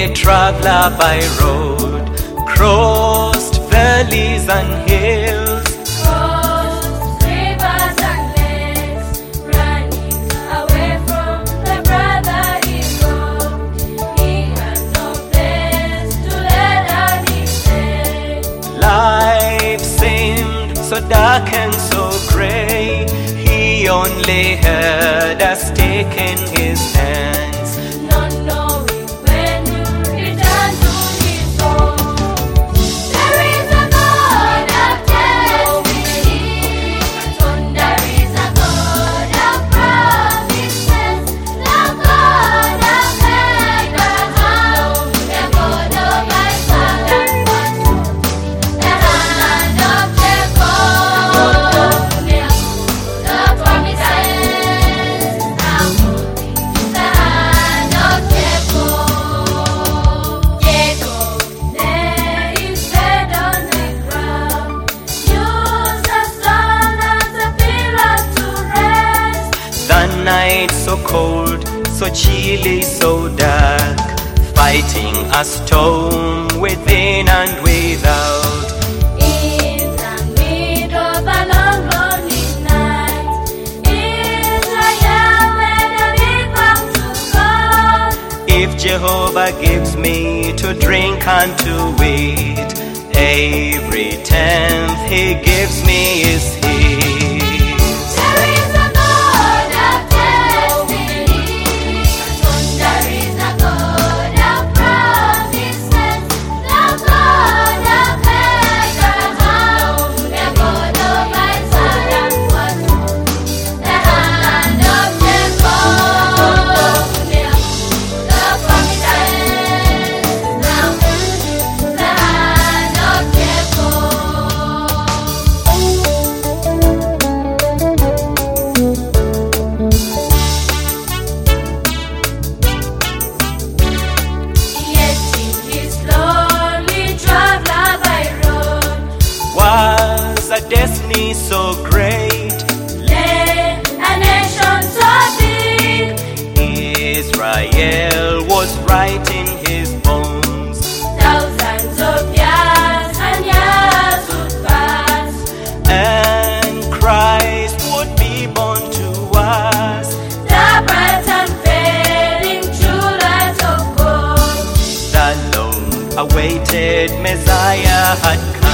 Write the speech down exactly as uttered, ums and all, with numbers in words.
traveler by road, crossed valleys and hills, crossed rivers and lakes, running away from the brother he loved. He had no place to lay down his head. Life seemed so dark and so grey. He only had a stake in his hands, not knowing when to return to his home. There is a God of destiny, and there is a God of promises, the God of Abraham, the God of Isaac and the hand of Jacob, the promises, the hand of Jacob. Jacob lay his head on the ground, used a stone as a pillow to rest. the night so cold, so chilly, so dark, fighting a storm within and without. In the middle of a long, lonely night, Israel made a big vow to God. If Jehovah gives me to drink and to eat, every tenth he gives me is his. There is a God of destiny, and there is a God of promises, the God of Abraham, the God of Isaac and the hand of Jacob, the promises, the hand of Jacob. Yet in his lonely traveler by road, Was a destiny so great, lay a nation so big, Israel was right in his bones. thousands of years and years would pass, And Christ would be born to us. the bright and failing true light of God. The long-awaited Messiah had come.